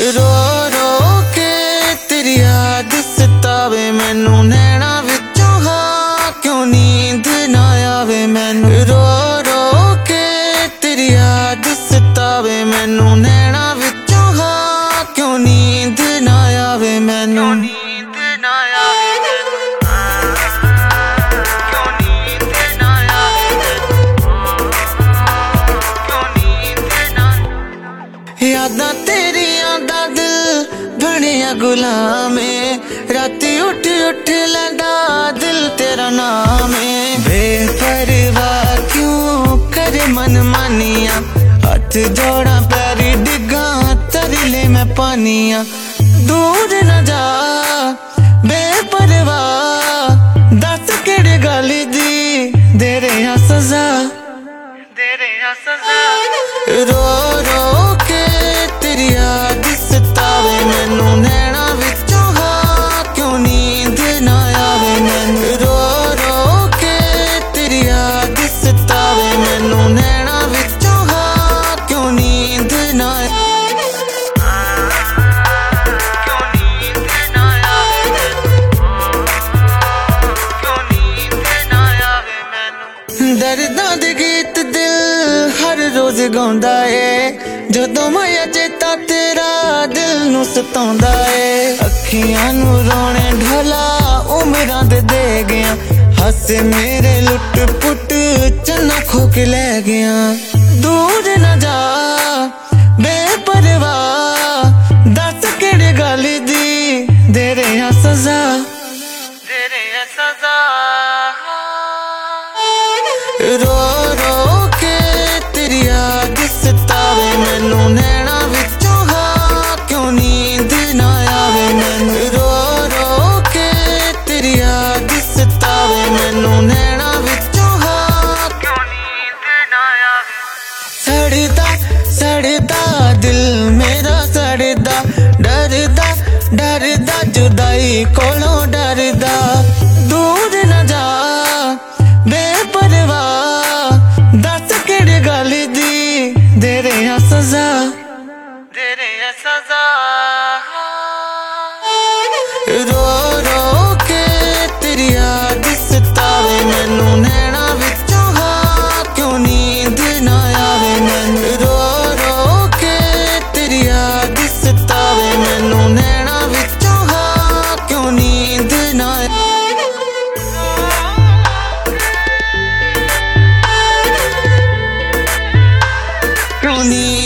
रो रो के तेरी याद सतावे मैनू नैना विचों हाँ क्यों नींद ना आवे मैनू रो रो के तेरी याद सतावे मैनू नैना विचों हाँ क्यों नींद ना आवे मैनू नींद ना आवे यादां तेरियां दा दिल बनिया गुलाम राती उठ उठ लैंदा दिल तेरा नाम बेपरवाह क्यों करे मन मानिया हथ जोड़ा पैरी डिगा तरी ले मैं पानिया दूर न जा बेपरवाह दस केड़े गल दी दे रहा सजा रो रो के तेरी याद सतावे मैनू नैना विचों हाँ क्यों नींद ना आवे मैनू रो रो के तेरी याद सतावे मैनू नैना विचों हाँ क्यों नींद ना दर्दां दे गीत दिल हर रोज गाउंदा है जदों मैं चेता तेरा दिल नू सताउंदा है अखियां नू रोने ढोला उमरां दे गया हस मेरे लुट पुट चन्ना खो के ले गया दूर न जा बेपरवाह दस केड़े गल दी दे रहा सजा रो रो के तेरी याद सतावे मैनू नैना विचों हाँ क्यों नींद ना आवे मैनू रो रो के तेरी याद सतावे मैनू नैना विचों हाँ क्यों नींद ना आवे सड़दा दिल मेरा सड़दा डरदा डरदा जुदाई कोलों डरदा दूर न जा बेपरवाह दस केड़े गल दी दे रहा सजा रो रो के तेरी याद सतावे मैनू नैना विचों हाँ क्यों नींद ना आवे मैनू रो रो के तेरी याद सतावे मैनू नैना विचों हाँ क्यों नींद ना क्यों नींद